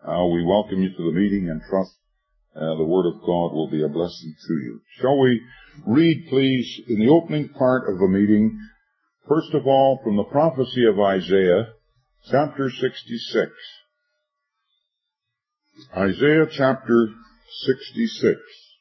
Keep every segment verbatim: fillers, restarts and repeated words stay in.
Uh, we welcome you to the meeting and trust uh, the Word of God will be a blessing to you. Shall we read, please, in the opening part of the meeting, first of all, from the prophecy of Isaiah, chapter sixty-six. Isaiah chapter sixty-six.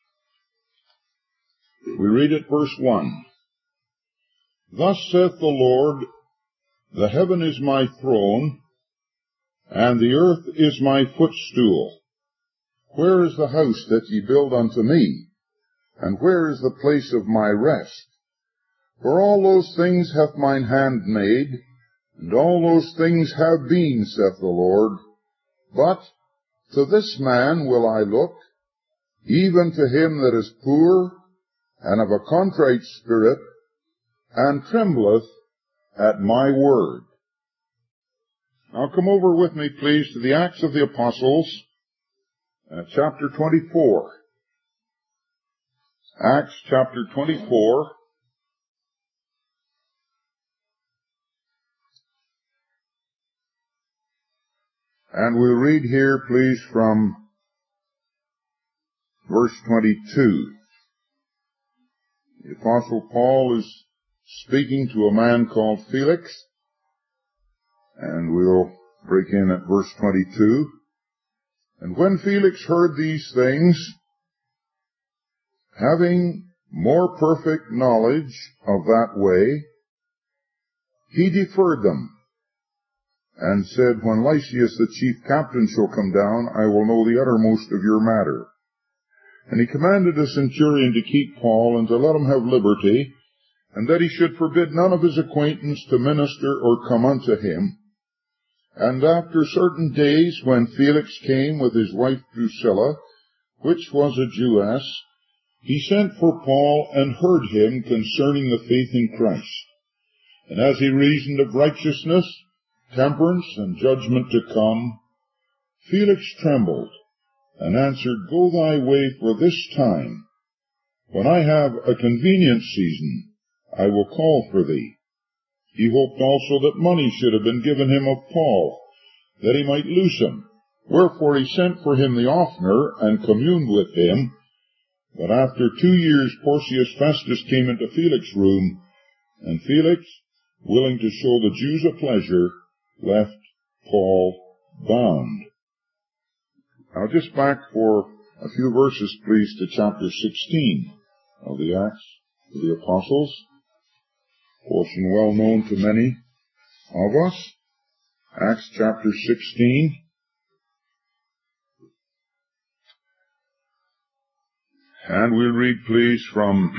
We read at verse one. Thus saith the Lord, the heaven is my throne, and the earth is my footstool. Where is the house that ye build unto me? And where is the place of my rest? For all those things hath mine hand made, and all those things have been, saith the Lord. But to this man will I look, even to him that is poor, and of a contrite spirit, and trembleth at my word. Now come over with me, please, to the Acts of the Apostles, uh, chapter twenty-four. Acts chapter twenty-four. And we'll read here, please, from verse twenty-two. The Apostle Paul is speaking to a man called Felix, and we'll break in at verse twenty-two. And when Felix heard these things, having more perfect knowledge of that way, he deferred them, and said, When Lysias the chief captain shall come down, I will know the uttermost of your matter. And he commanded a centurion to keep Paul, and to let him have liberty, and that he should forbid none of his acquaintance to minister or come unto him. And after certain days, when Felix came with his wife Drusilla, which was a Jewess, he sent for Paul and heard him concerning the faith in Christ. And as he reasoned of righteousness, temperance, and judgment to come, Felix trembled, and answered, Go thy way for this time. When I have a convenient season, I will call for thee. He hoped also that money should have been given him of Paul, that he might loose him. Wherefore he sent for him the oftener, and communed with him. But after two years Porcius Festus came into Felix's room, and Felix, willing to show the Jews a pleasure, left Paul bound. Now just back for a few verses, please, to chapter sixteen of the Acts of the Apostles. Portion well known to many of us. Acts chapter sixteen. And we'll read, please, from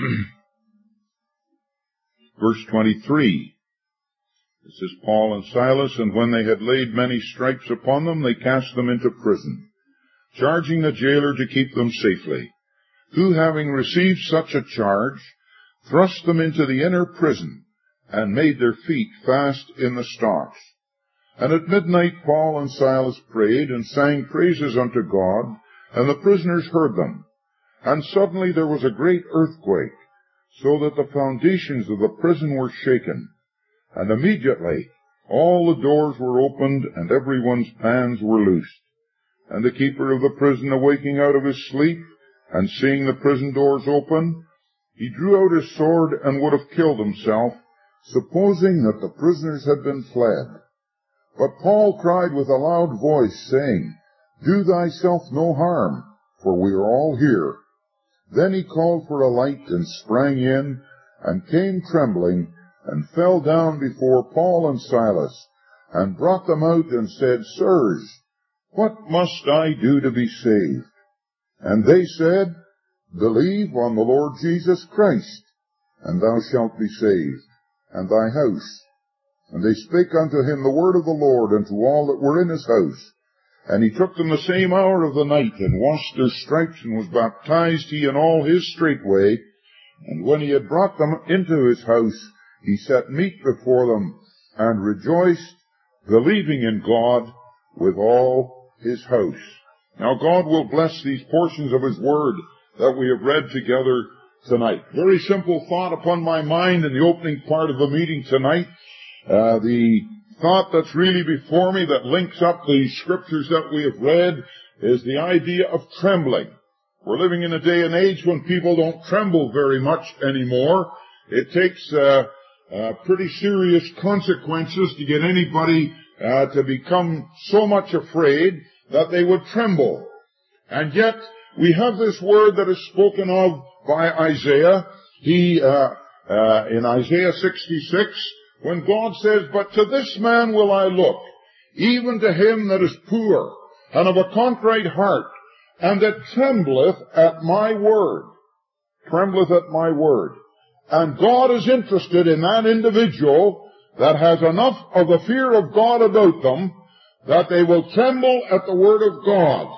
verse twenty-three. This is Paul and Silas, and when they had laid many stripes upon them, they cast them into prison, charging the jailer to keep them safely, who, having received such a charge, thrust them into the inner prison, and made their feet fast in the stocks. And at midnight Paul and Silas prayed, and sang praises unto God, and the prisoners heard them. And suddenly there was a great earthquake, so that the foundations of the prison were shaken. And immediately all the doors were opened, and every one's bands were loosed. And the keeper of the prison, awaking out of his sleep, and seeing the prison doors open, he drew out his sword, and would have killed himself, supposing that the prisoners had been fled. But Paul cried with a loud voice, saying, Do thyself no harm, for we are all here. Then he called for a light, and sprang in, and came trembling, and fell down before Paul and Silas, and brought them out, and said, Sirs, what must I do to be saved? And they said, Believe on the Lord Jesus Christ, and thou shalt be saved, and thy house. And they spake unto him the word of the Lord unto all that were in his house. And he took them the same hour of the night, and washed their stripes, and was baptized, he and all his straightway. And when he had brought them into his house, he set meat before them, and rejoiced, believing in God with all his house. Now God will bless these portions of his word that we have read together tonight. Very simple thought upon my mind in the opening part of the meeting tonight. Uh, the thought that's really before me that links up the scriptures that we have read is the idea of trembling. We're living in a day and age when people don't tremble very much anymore. It takes uh, uh, pretty serious consequences to get anybody uh, to become so much afraid that they would tremble. And yet, we have this word that is spoken of by Isaiah. He, uh, uh, in Isaiah sixty-six, when God says, "But to this man will I look, even to him that is poor, and of a contrite heart, and that trembleth at my word." Trembleth at my word. And God is interested in that individual that has enough of the fear of God about them that they will tremble at the word of God.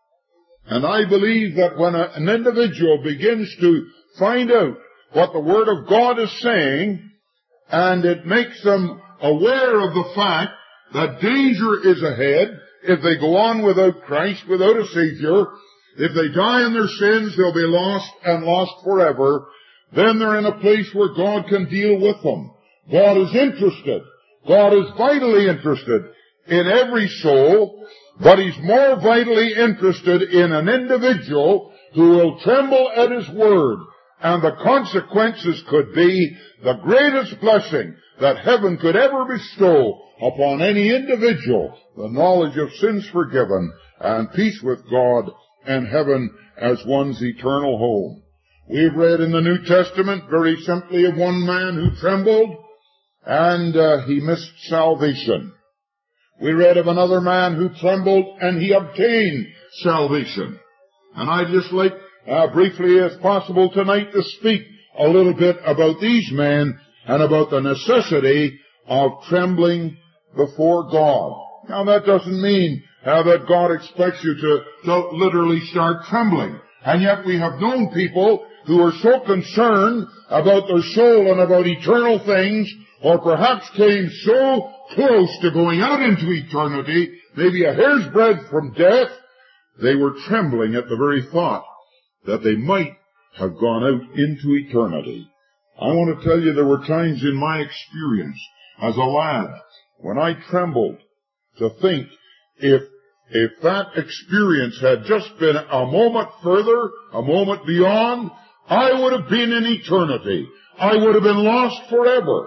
And I believe that when a, an individual begins to find out what the word of God is saying, and it makes them aware of the fact that danger is ahead if they go on without Christ, without a Savior, if they die in their sins, they'll be lost and lost forever, then they're in a place where God can deal with them. God is interested. God is vitally interested in every soul, but He's more vitally interested in an individual who will tremble at His word. And the consequences could be the greatest blessing that heaven could ever bestow upon any individual, the knowledge of sins forgiven and peace with God and heaven as one's eternal home. We've read in the New Testament very simply of one man who trembled and uh, he missed salvation. We read of another man who trembled and he obtained salvation. And I'd just like, uh, briefly as possible tonight, to speak a little bit about these men and about the necessity of trembling before God. Now that doesn't mean uh, that God expects you to, to literally start trembling. And yet we have known people who are so concerned about their soul and about eternal things, or perhaps came so close to going out into eternity, maybe a hair's breadth from death, they were trembling at the very thought that they might have gone out into eternity. I want to tell you there were times in my experience as a lad when I trembled to think if if that experience had just been a moment further, a moment beyond, I would have been in eternity. I would have been lost forever.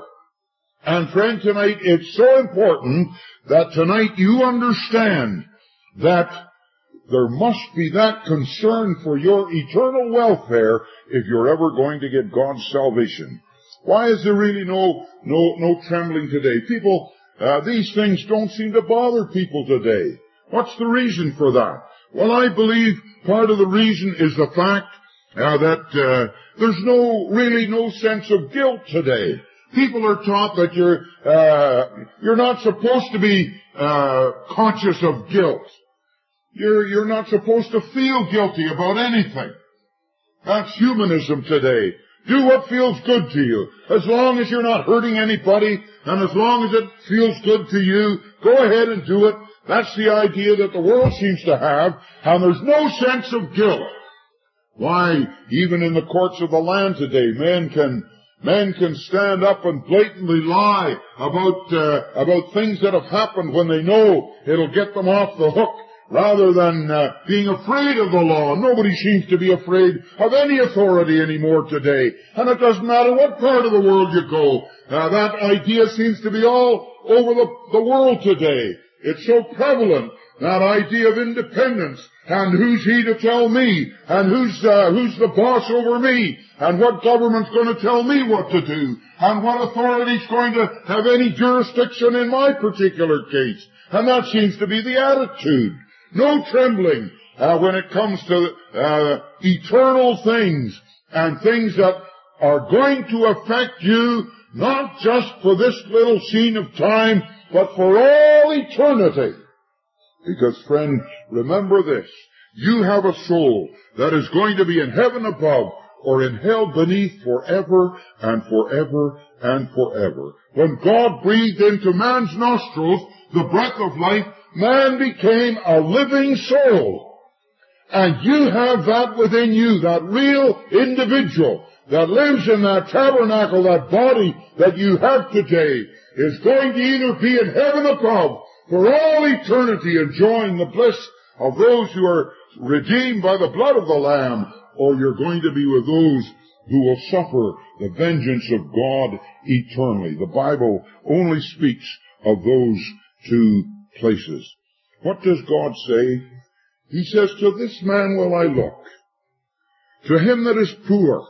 And friend, tonight it's so important that tonight you understand that there must be that concern for your eternal welfare if you're ever going to get God's salvation. Why is there really no no no trembling today? People, uh, these things don't seem to bother people today. What's the reason for that? Well, I believe part of the reason is the fact uh, that uh, there's no really no sense of guilt today. People are taught that you're uh, you're not supposed to be uh, conscious of guilt. You're you're not supposed to feel guilty about anything. That's humanism today. Do what feels good to you. As long as you're not hurting anybody, and as long as it feels good to you, go ahead and do it. That's the idea that the world seems to have, and there's no sense of guilt. Why, even in the courts of the land today, men can men can stand up and blatantly lie about uh, about things that have happened when they know it'll get them off the hook, rather than uh, being afraid of the law. Nobody seems to be afraid of any authority anymore today. And it doesn't matter what part of the world you go. Uh, that idea seems to be all over the, the world today. It's so prevalent, that idea of independence, and who's he to tell me, and who's uh, who's the boss over me, and what government's going to tell me what to do, and what authority's going to have any jurisdiction in my particular case. And that seems to be the attitude. No trembling uh, when it comes to uh, eternal things and things that are going to affect you not just for this little scene of time, but for all eternity. Because, friend, remember this. You have a soul that is going to be in heaven above or in hell beneath forever and forever and forever. When God breathed into man's nostrils the breath of life, man became a living soul. And you have that within you, that real individual that lives in that tabernacle, that body that you have today, is going to either be in heaven above for all eternity, enjoying the bliss of those who are redeemed by the blood of the Lamb, or you're going to be with those who will suffer the vengeance of God eternally. The Bible only speaks of those two places. What does God say? He says, to this man will I look, to him that is poor.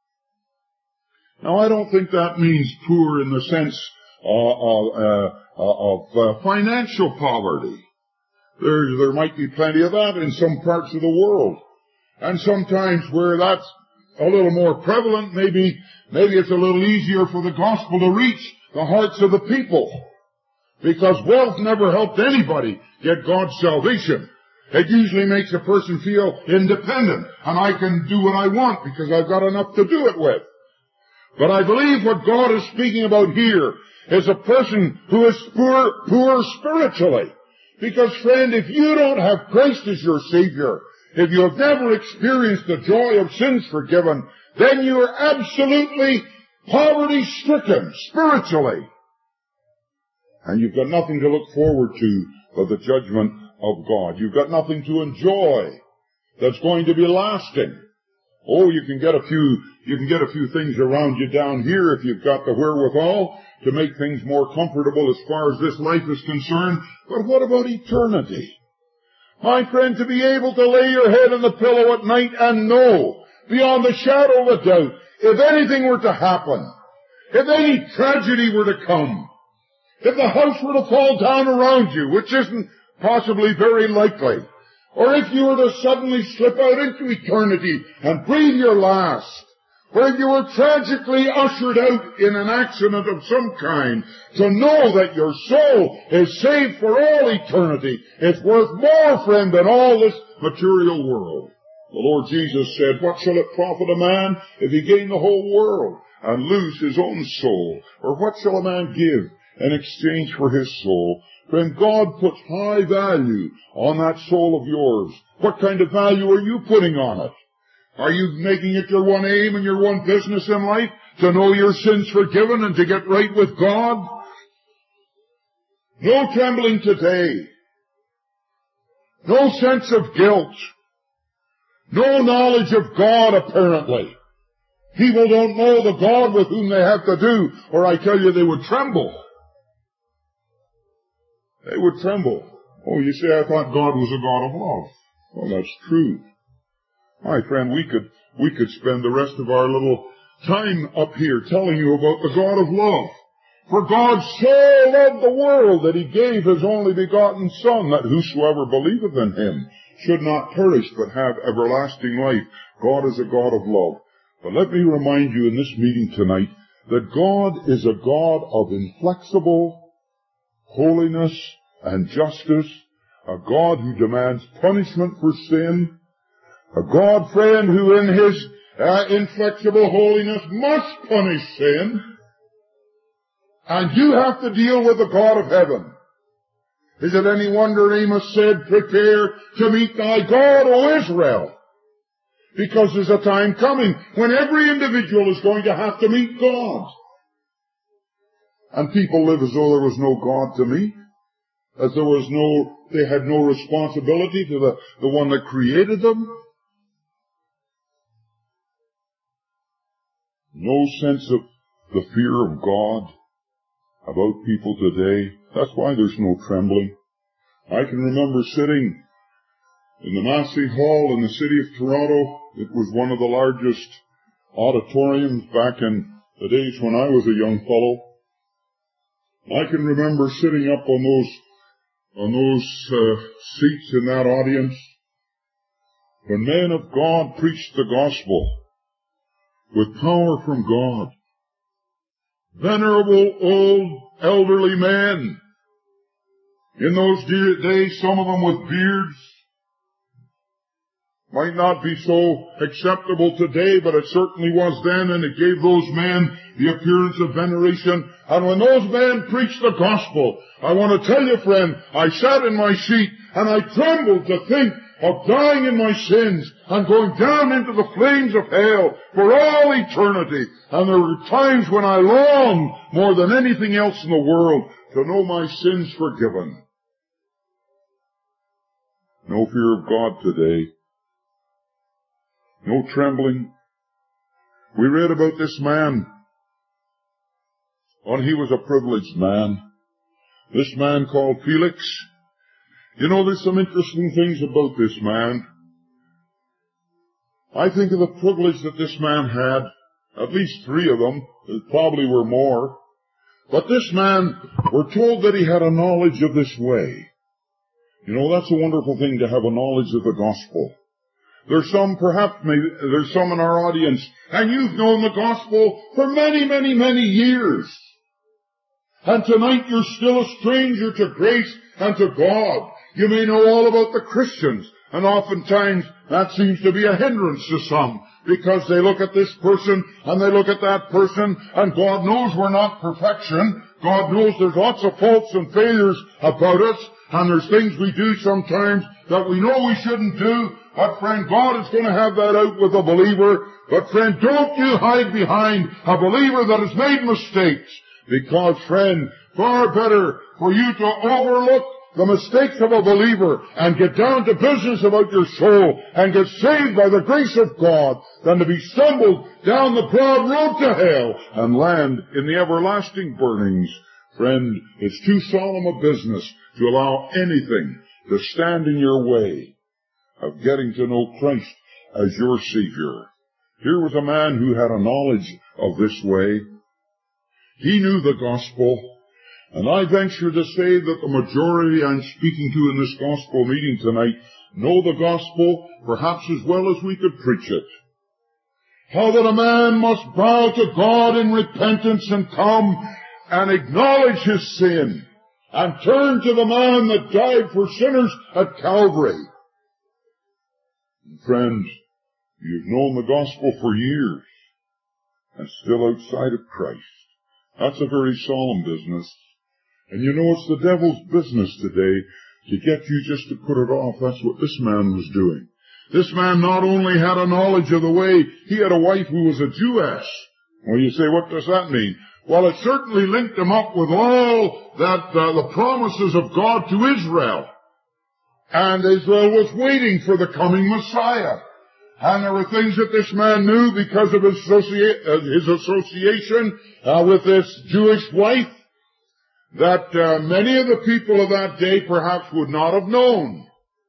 Now, I don't think that means poor in the sense uh, of, uh, of uh, financial poverty. There, there might be plenty of that in some parts of the world. And sometimes where that's a little more prevalent, maybe, maybe it's a little easier for the gospel to reach the hearts of the people. Because wealth never helped anybody get God's salvation. It usually makes a person feel independent, and I can do what I want because I've got enough to do it with. But I believe what God is speaking about here is a person who is poor, poor spiritually. Because, friend, if you don't have Christ as your Savior, if you have never experienced the joy of sins forgiven, then you are absolutely poverty-stricken spiritually. And you've got nothing to look forward to but the judgment of God. You've got nothing to enjoy that's going to be lasting. Oh, you can get a few, you can get a few things around you down here if you've got the wherewithal to make things more comfortable as far as this life is concerned. But what about eternity? My friend, to be able to lay your head on the pillow at night and know, beyond the shadow of a doubt, if anything were to happen, if any tragedy were to come, if the house were to fall down around you, which isn't possibly very likely, or if you were to suddenly slip out into eternity and breathe your last, or if you were tragically ushered out in an accident of some kind, to know that your soul is saved for all eternity, it's worth more, friend, than all this material world. The Lord Jesus said, what shall it profit a man if he gain the whole world and lose his own soul? Or what shall a man give in exchange for his soul? Friend, God puts high value on that soul of yours. What kind of value are you putting on it? Are you making it your one aim and your one business in life to know your sins forgiven and to get right with God? No trembling today. No sense of guilt. No knowledge of God, apparently. People don't know the God with whom they have to do, or I tell you they would tremble. They would tremble. Oh, you say, I thought God was a God of love. Well, that's true. My friend, we could, we could spend the rest of our little time up here telling you about the God of love. For God so loved the world that he gave his only begotten Son, that whosoever believeth in him should not perish but have everlasting life. God is a God of love. But let me remind you in this meeting tonight that God is a God of inflexible holiness and justice, a God who demands punishment for sin, a God, friend, who in his uh, inflexible holiness must punish sin. And you have to deal with the God of heaven. Is it any wonder Amos said, prepare to meet thy God, O Israel? Because there's a time coming when every individual is going to have to meet God. And people live as though there was no God to meet. As there was no, they had no responsibility to the, the one that created them. No sense of the fear of God about people today. That's why there's no trembling. I can remember sitting in the Massey Hall in the city of Toronto. It was one of the largest auditoriums back in the days when I was a young fellow. I can remember sitting up on those on those uh, seats in that audience when men of God preached the gospel with power from God. Venerable, old, elderly men. In those days, some of them with beards. Might not be so acceptable today, but it certainly was then, and it gave those men the appearance of veneration. And when those men preached the gospel, I want to tell you, friend, I sat in my seat, and I trembled to think of dying in my sins and going down into the flames of hell for all eternity. And there were times when I longed more than anything else in the world to know my sins forgiven. No fear of God today. No trembling. We read about this man, and he was a privileged man. This man called Felix. You know, there's some interesting things about this man. I think of the privilege that this man had, at least three of them. There probably were more. But this man, we're told that he had a knowledge of this way. You know, that's a wonderful thing to have a knowledge of the gospel. There's some, perhaps, maybe, there's some in our audience, and you've known the gospel for many, many, many years. And tonight you're still a stranger to grace and to God. You may know all about the Christians, and oftentimes that seems to be a hindrance to some, because they look at this person and they look at that person, and God knows we're not perfection. God knows there's lots of faults and failures about us, and there's things we do sometimes that we know we shouldn't do. But friend, God is going to have that out with a believer. But friend, don't you hide behind a believer that has made mistakes. Because friend, far better for you to overlook the mistakes of a believer and get down to business about your soul and get saved by the grace of God than to be stumbled down the broad road to hell and land in the everlasting burnings. Friend, it's too solemn a business to allow anything to stand in your way of getting to know Christ as your Savior. Here was a man who had a knowledge of this way. He knew the gospel, and I venture to say that the majority I'm speaking to in this gospel meeting tonight know the gospel perhaps as well as we could preach it. How that a man must bow to God in repentance and come and acknowledge his sin and turn to the man that died for sinners at Calvary. And friends, you've known the gospel for years and still outside of Christ. That's a very solemn business. And you know, it's the devil's business today to get you just to put it off. That's what this man was doing. This man not only had a knowledge of the way, he had a wife who was a Jewess. Well, you say, what does that mean? Well, it certainly linked him up with all that, uh, the promises of God to Israel. And Israel was waiting for the coming Messiah. And there were things that this man knew because of his, associa- uh, his association uh, with this Jewish wife that uh, many of the people of that day perhaps would not have known.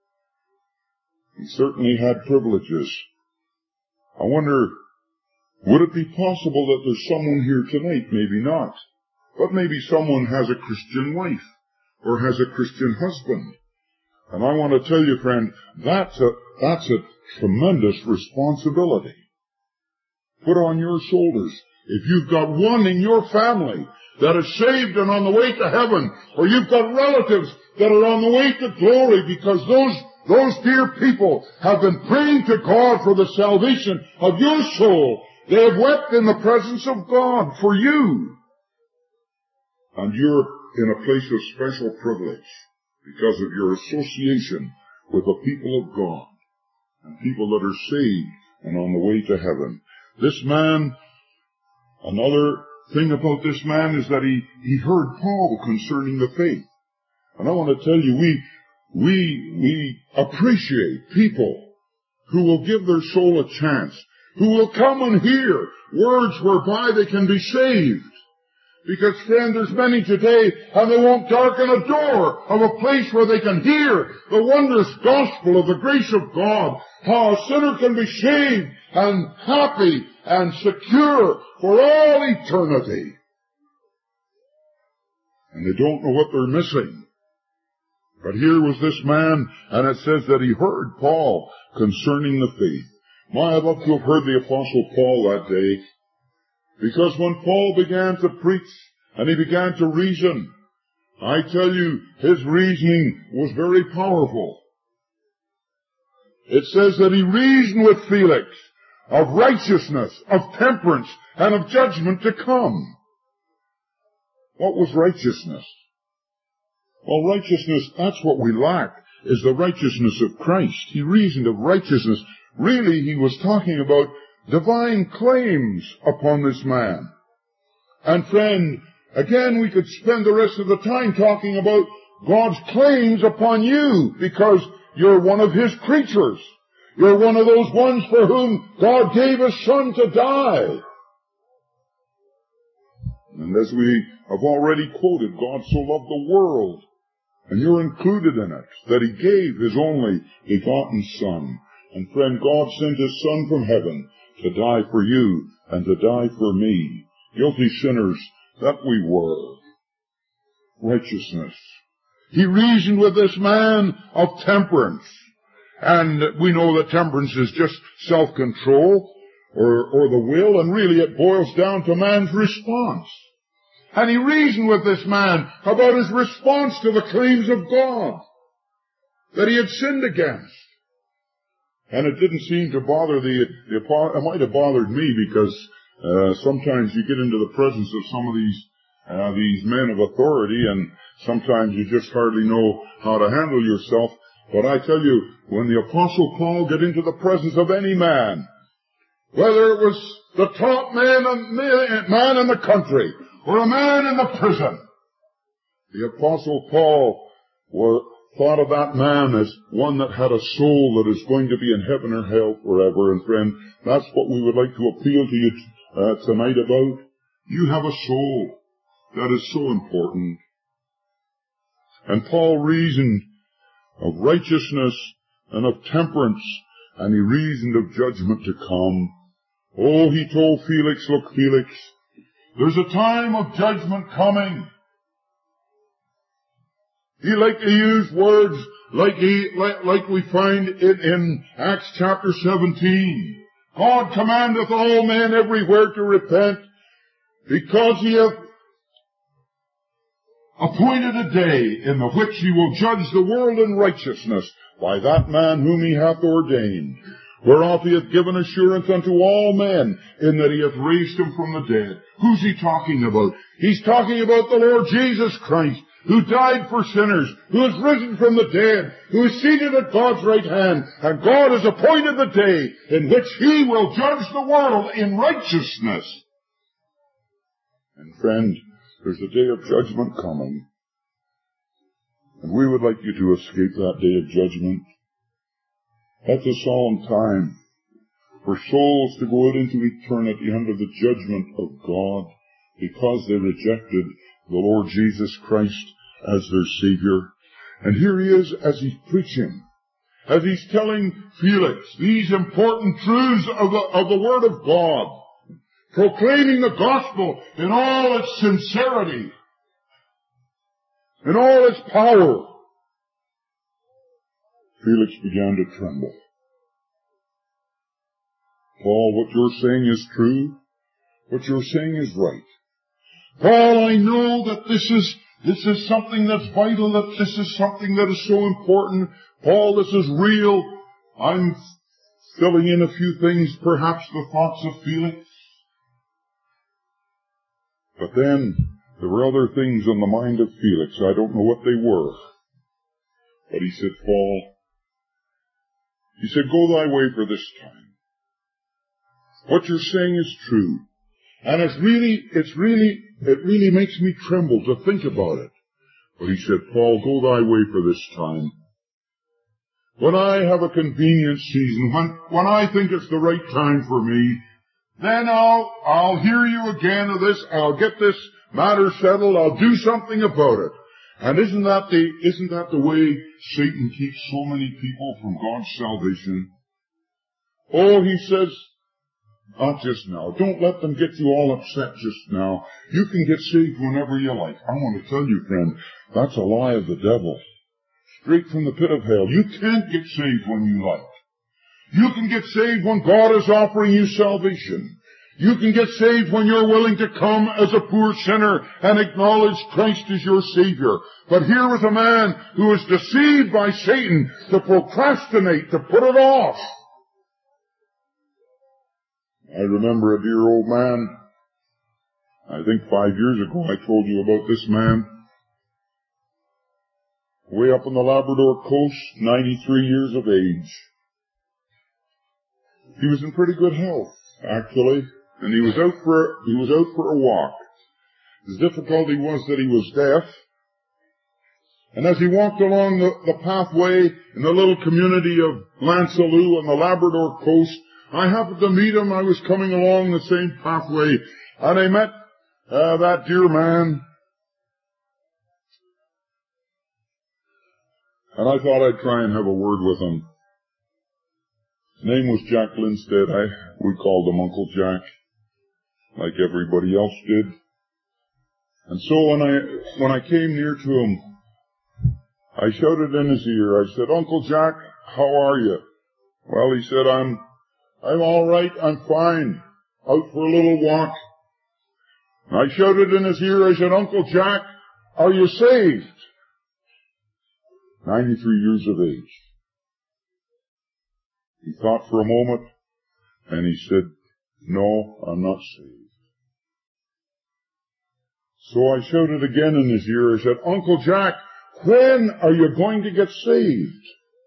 He certainly had privileges. I wonder, would it be possible that there's someone here tonight? Maybe not. But maybe someone has a Christian wife or has a Christian husband. And I want to tell you, friend, that's a, that's a tremendous responsibility. Put on your shoulders. If you've got one in your family that is saved and on the way to heaven, or you've got relatives that are on the way to glory because those, those dear people have been praying to God for the salvation of your soul. They have wept in the presence of God for you. And you're in a place of special privilege because of your association with the people of God and people that are saved and on the way to heaven. This man, another thing about this man is that he, he heard Paul concerning the faith. And I want to tell you, we, we, we appreciate people who will give their soul a chance, who will come and hear words whereby they can be saved. Because, friend, there's many today, and they won't darken a door of a place where they can hear the wondrous gospel of the grace of God, how a sinner can be saved and happy and secure for all eternity. And they don't know what they're missing. But here was this man, and it says that he heard Paul concerning the faith. My, I'd love to have heard the Apostle Paul that day. Because when Paul began to preach and he began to reason, I tell you, his reasoning was very powerful. It says that he reasoned with Felix of righteousness, of temperance, and of judgment to come. What was righteousness? Well, righteousness, that's what we lack. is the righteousness of Christ. He reasoned of righteousness. Really, he was talking about divine claims upon this man. And friend, again, we could spend the rest of the time talking about God's claims upon you, because you're one of His creatures. You're one of those ones for whom God gave His Son to die. And as we have already quoted, God so loved the world, and you're included in it, that He gave His only begotten Son. And friend, God sent His Son from heaven to die for you and to die for me, guilty sinners that we were. Righteousness. He reasoned with this man of temperance. And we know that temperance is just self-control or, or the will, and really it boils down to man's response. And he reasoned with this man about his response to the claims of God that he had sinned against. And it didn't seem to bother the, the it might have bothered me, because uh, sometimes you get into the presence of some of these uh, these men of authority, and sometimes you just hardly know how to handle yourself. But I tell you, when the Apostle Paul got into the presence of any man, whether it was the top man, man in the country or a man in the prison, the Apostle Paul was, thought of that man as one that had a soul that is going to be in heaven or hell forever. And friend, that's what we would like to appeal to you uh, tonight about. You have a soul. That is so important. And Paul reasoned of righteousness and of temperance, and he reasoned of judgment to come. Oh, he told Felix, look, Felix, there's a time of judgment coming. He liked to use words like he, like, like we find it in Acts chapter seventeen. God commandeth all men everywhere to repent, because he hath appointed a day in the which he will judge the world in righteousness by that man whom he hath ordained, whereof he hath given assurance unto all men, in that he hath raised him from the dead. Who's he talking about? He's talking about the Lord Jesus Christ, who died for sinners, who is risen from the dead, who is seated at God's right hand, and God has appointed the day in which he will judge the world in righteousness. And friend, there's a day of judgment coming, and we would like you to escape that day of judgment. That's a solemn time for souls to go out into eternity under the judgment of God, because they rejected the Lord Jesus Christ as their Savior. And here he is as he's preaching, as he's telling Felix these important truths of the, of the Word of God, proclaiming the gospel in all its sincerity, in all its power. Felix began to tremble. Paul, what you're saying is true. What you're saying is right. Paul, I know that this is, this is something that's vital, that this is something that is so important. Paul, this is real. I'm filling in a few things, perhaps the thoughts of Felix. But then, there were other things on the mind of Felix. I don't know what they were. But he said, Paul, he said, go thy way for this time. What you're saying is true. And it's really, it's really, it really makes me tremble to think about it. But he said, Paul, go thy way for this time. When I have a convenient season, when, when I think it's the right time for me, then I'll, I'll hear you again of this, I'll get this matter settled, I'll do something about it. And isn't that the, isn't that the way Satan keeps so many people from God's salvation? Oh, he says, not just now. Don't let them get you all upset just now. You can get saved whenever you like. I want to tell you, friend, that's a lie of the devil. Straight from the pit of hell. You can't get saved when you like. You can get saved when God is offering you salvation. You can get saved when you're willing to come as a poor sinner and acknowledge Christ as your Savior. But here was a man who was deceived by Satan to procrastinate, to put it off. I remember a dear old man, I think five years ago I told you about this man. way up on the Labrador coast, ninety-three years of age. He was in pretty good health, actually, and he was out for, he was out for a walk. His difficulty was that he was deaf, and as he walked along the, the pathway in the little community of Lansalou on the Labrador coast, I happened to meet him. I was coming along the same pathway, and I met uh, that dear man, and I thought I'd try and have a word with him. His name was Jack Lindstead. I, we called him Uncle Jack, like everybody else did. And so when I, when I came near to him, I shouted in his ear. I said, "Uncle Jack, how are you?" Well, he said, I'm, I'm all right. I'm fine. Out for a little walk. I shouted in his ear. I said, "Uncle Jack, are you saved?" ninety-three years of age. He thought for a moment, and he said, "No, I'm not saved." So I shouted again in his ear. I said, "Uncle Jack, when are you going to get saved?"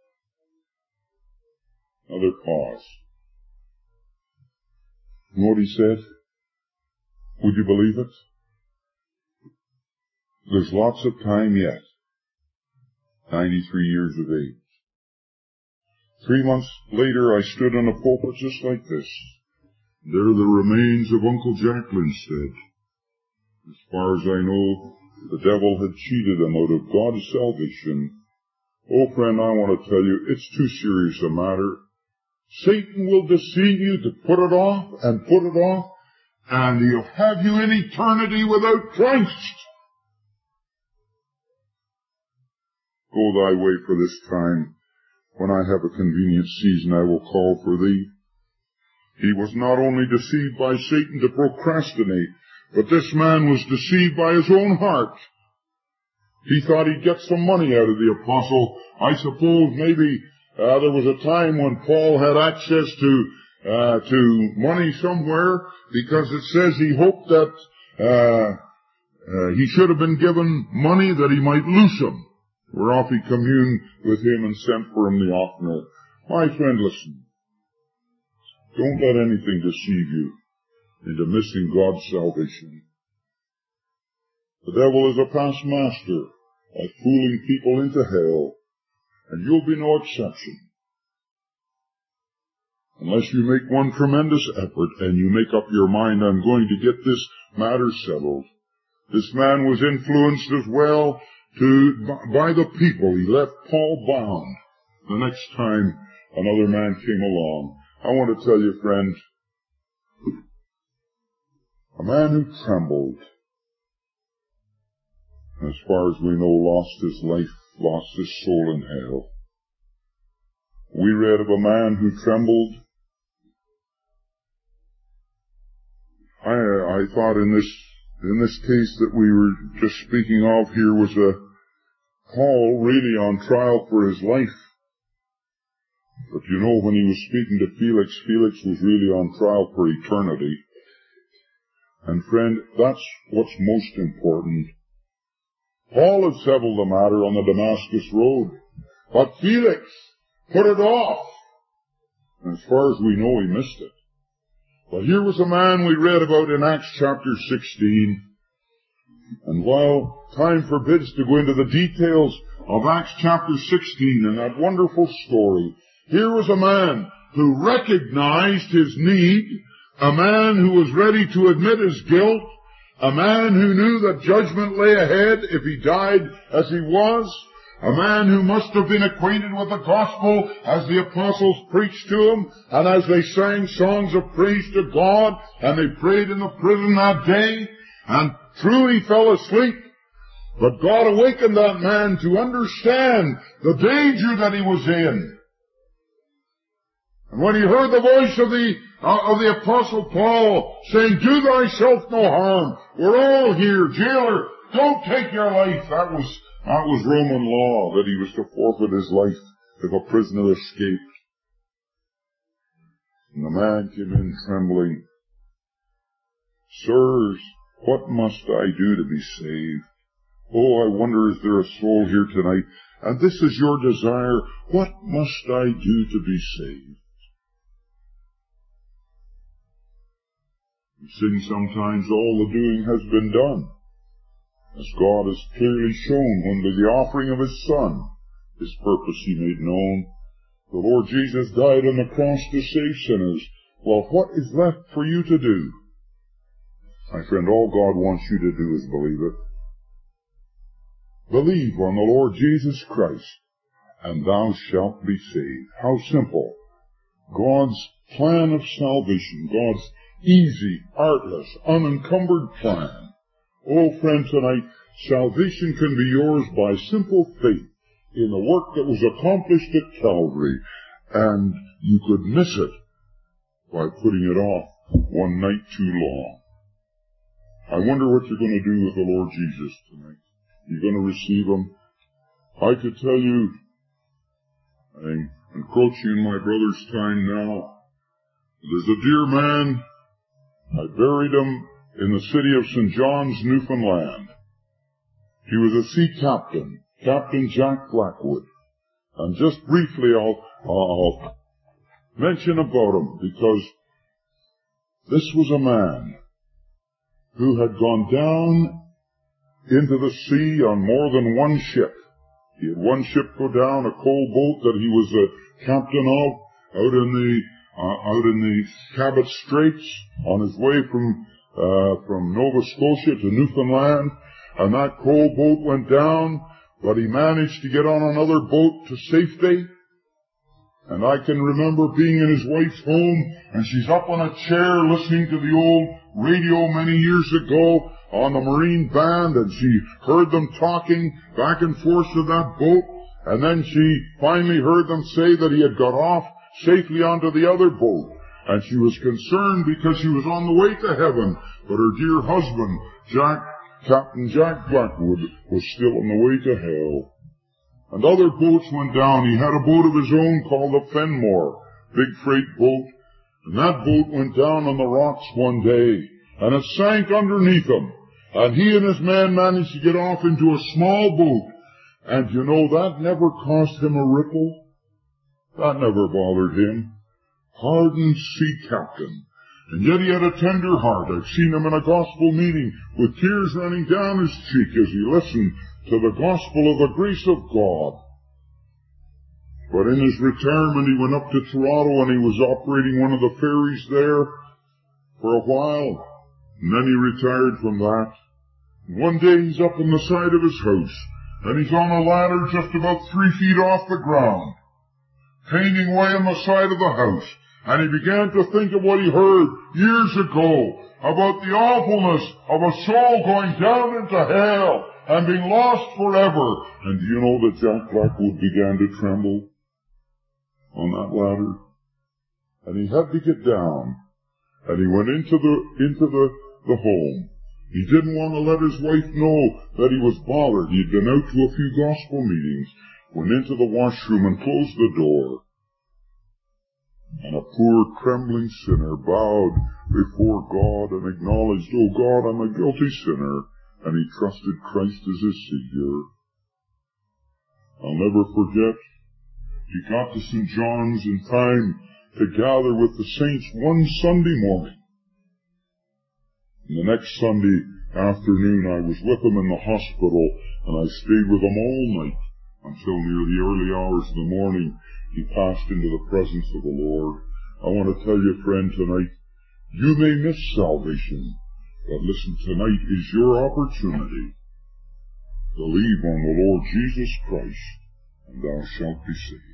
Another pause. You know what he said? Would you believe it? There's lots of time yet. ninety-three years of age. Three months later, I stood on a pulpit just like this. There are the remains of Uncle Jack Lindstead. As far as I know, the devil had cheated him out of God's salvation. Oh, friend, I want to tell you, it's too serious a matter. Satan will deceive you to put it off and put it off, and he'll have you in eternity without Christ. Go thy way for this time. When I have a convenient season, I will call for thee. He was not only deceived by Satan to procrastinate, but this man was deceived by his own heart. He thought he'd get some money out of the apostle. I suppose maybe uh, there was a time when Paul had access to uh, to money somewhere, because it says he hoped that uh, uh, he should have been given money that he might loose him. Whereof he communed with him and sent for him the oftener. My friend, listen. Don't let anything deceive you into missing God's salvation. The devil is a past master at fooling people into hell, and you'll be no exception. Unless you make one tremendous effort and you make up your mind, I'm going to get this matter settled. This man was influenced as well to by the people. He left Paul bound the next time another man came along. I want to tell you, friend, a man who trembled, as far as we know, lost his life, lost his soul in hell. We read of a man who trembled. I, I thought in this In this case that we were just speaking of here was a Paul really on trial for his life. But you know, when he was speaking to Felix, Felix was really on trial for eternity. And friend, that's what's most important. Paul had settled the matter on the Damascus road, but Felix put it off. And as far as we know, he missed it. But here was a man we read about in Acts chapter sixteen. And while time forbids to go into the details of Acts chapter sixteen and that wonderful story, here was a man who recognized his need, a man who was ready to admit his guilt, a man who knew that judgment lay ahead if he died as he was, a man who must have been acquainted with the gospel as the apostles preached to him, and as they sang songs of praise to God, and they prayed in the prison that day, and true he fell asleep. But God awakened that man to understand the danger that he was in. And when he heard the voice of the uh, of the apostle Paul saying, "Do thyself no harm. We're all here. Jailer, don't take your life." That was That was Roman law, that he was to forfeit his life if a prisoner escaped. And the man came in trembling. "Sirs, what must I do to be saved?" Oh, I wonder, is there a soul here tonight? and this is your desire, what must I do to be saved? We sing sometimes, all the doing has been done, as God has clearly shown when by the offering of His Son, His purpose He made known. The Lord Jesus died on the cross to save sinners. Well, what is left for you to do? My friend, all God wants you to do is believe it. Believe on the Lord Jesus Christ, and thou shalt be saved. How simple. God's plan of salvation, God's easy, artless, unencumbered plan. Oh, friend, tonight, salvation can be yours by simple faith in the work that was accomplished at Calvary, and you could miss it by putting it off one night too long. I wonder what you're going to do with the Lord Jesus tonight. You're going to receive Him. I could tell you, I'm encroaching my brother's time now. There's a dear man. I buried him in the city of Saint John's, Newfoundland. He was a sea captain, Captain Jack Blackwood. And just briefly I'll, I'll mention about him, because this was a man who had gone down into the sea on more than one ship. He had one ship go down, a coal boat that he was a captain of, out in the uh, out in the Cabot Straits, on his way from uh, from Nova Scotia to Newfoundland, and that coal boat went down, but he managed to get on another boat to safety. And I can remember being in his wife's home, and she's up on a chair listening to the old radio many years ago on the Marine Band, and she heard them talking back and forth to that boat, and then she finally heard them say that he had got off safely onto the other boat. And she was concerned because she was on the way to heaven, but her dear husband, Jack, Captain Jack Blackwood, was still on the way to hell. And other boats went down. He had a boat of his own called the Fenmore, big freight boat. And that boat went down on the rocks one day, and it sank underneath him. And he and his men managed to get off into a small boat. And you know, that never cost him a ripple. That never bothered him. Hardened sea captain. And yet he had a tender heart. I've seen him in a gospel meeting with tears running down his cheek as he listened to the gospel of the grace of God. But in his retirement, he went up to Toronto, and he was operating one of the ferries there for a while. And then he retired from that. One day he's up on the side of his house, and he's on a ladder just about three feet off the ground, painting away on the side of the house. And he began to think of what he heard years ago about the awfulness of a soul going down into hell and being lost forever. And do you know that Jack Blackwood began to tremble on that ladder? And he had to get down, and he went into the into the, the home. He didn't want to let his wife know that he was bothered. He'd been out to a few gospel meetings, went into the washroom and closed the door. And a poor trembling sinner bowed before God and acknowledged, "Oh God, I'm a guilty sinner," and he trusted Christ as his Savior. I'll never forget, he got to Saint John's in time to gather with the saints one Sunday morning. And the next Sunday afternoon I was with him in the hospital, and I stayed with him all night until near the early hours of the morning he passed into the presence of the Lord. I want to tell you, friend, tonight, you may miss salvation, but listen, tonight is your opportunity. Believe on the Lord Jesus Christ, and thou shalt be saved.